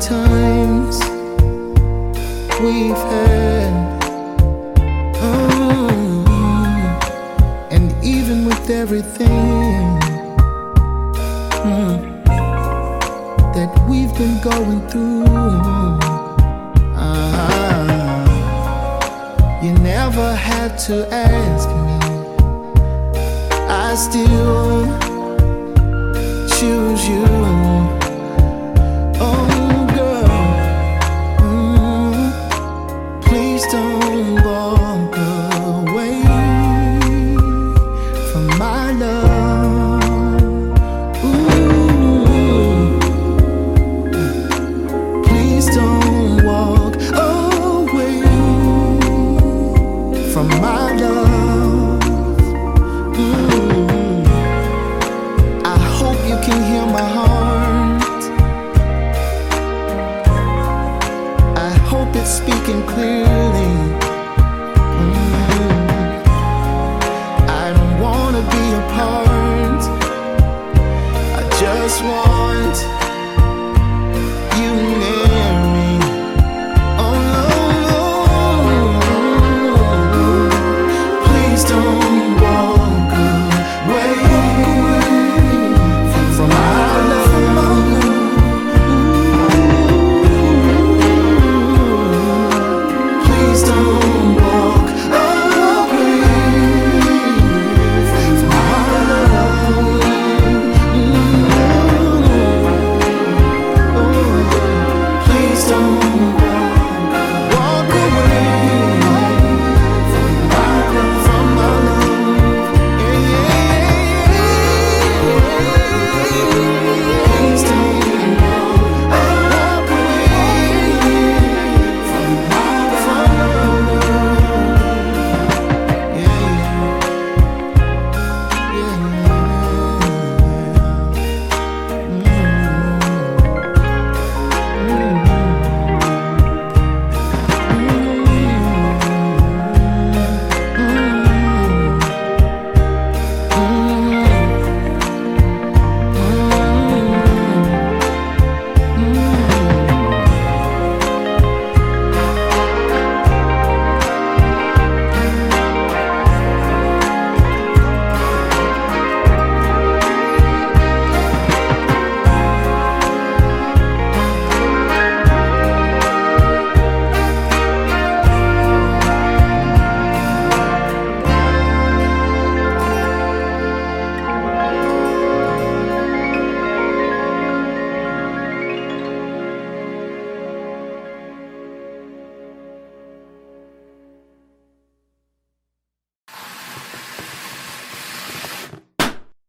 times we've had. And even with everything that we've been going through, you never had to ask me. I still choose you. Oh girl, please don't walk away from my love. Ooh, please don't walk away from my love. I hope you can hear my heart. I hope it's speaking clear.